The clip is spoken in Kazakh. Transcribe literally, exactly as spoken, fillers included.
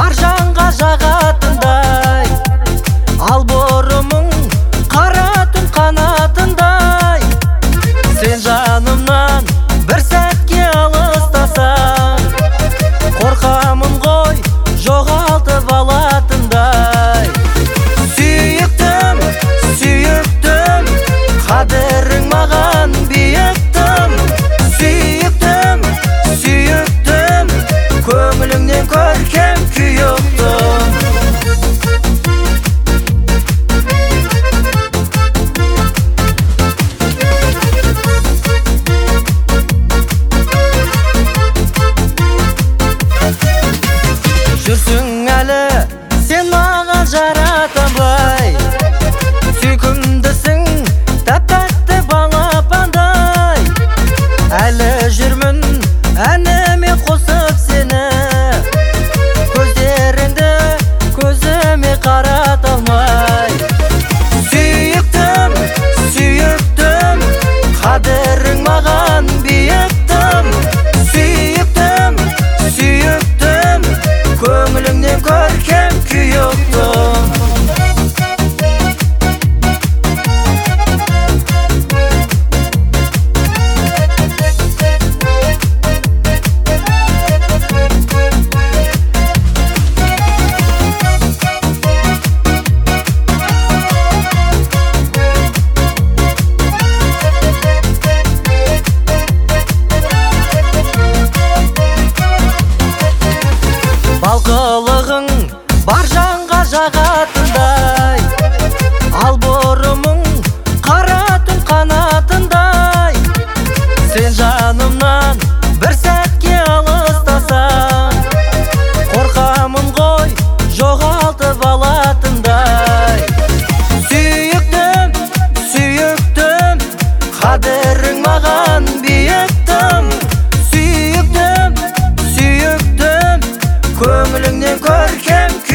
бар жанға жағатындай, ал бұрымың қара түн қанатындай. Сен жанымнан бір сәтке алыстасаң, қорқамын ғой жоғалтып алатындай. Сүйіктім, сүйіктім, қадірің маған биіктім. Сүйіктім, сүйіктім, көңіліңнен көркем күй ұқтым. Жүрсің әлі сен маған жаратынбай, сүйкімдісің тәп-тәтті балапандай. Әлі жүрмін әніме қосып сені, көздеріңді көзіме қарата алмай. Сүйіктім, сүйіктім, қадірің маған биіктім. Сүйіктім, сүйіктім, көңіліңнен көркем күй ұқтым. Балқылығың бар жанға жағатындай, ал бұрымың қара түн қанатындай. Сен жанымнан бір сәтке алыстасаң, қорқамын ғой жоғалтып алатындай. Сүйіктім, сүйіктім, қадірің маған биіктім. Сүйіктім, сүйіктім, көңіліңнен көркем